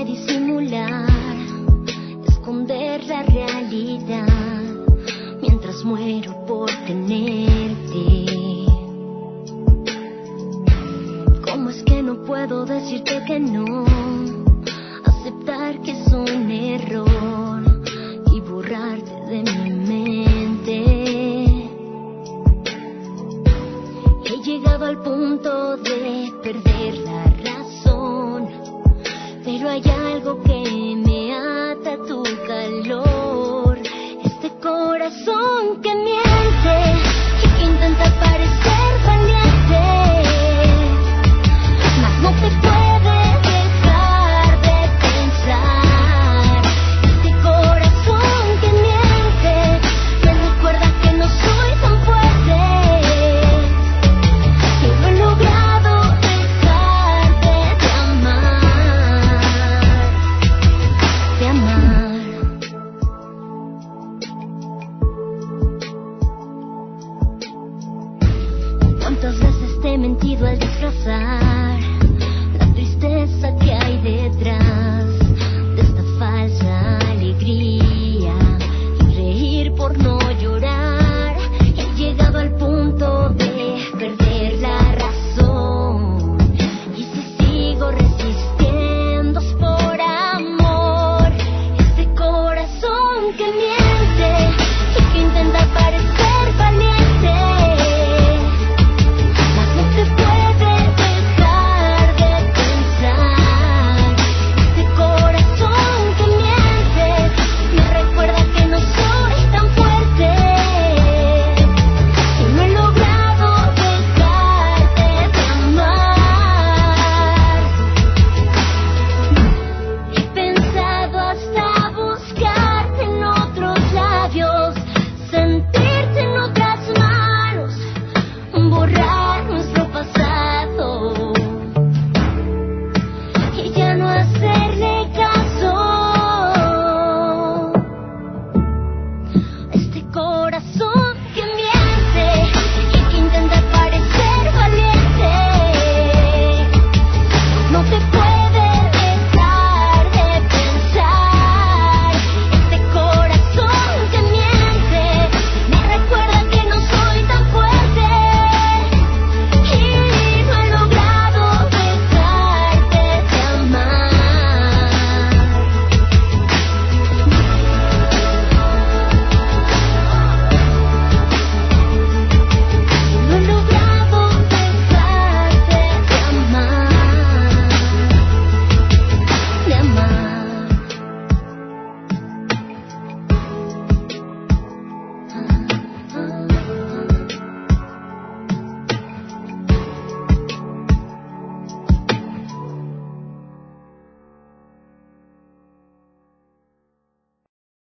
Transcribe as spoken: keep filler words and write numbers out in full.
disimular, esconder la realidad, mientras muero por tenerte. ¿Cómo es que no puedo decirte que no? Aceptar que es un error y borrarte de mi mente. He llegado al punto de perder la razón, pero hay algo que me ata a tu calor, este corazón.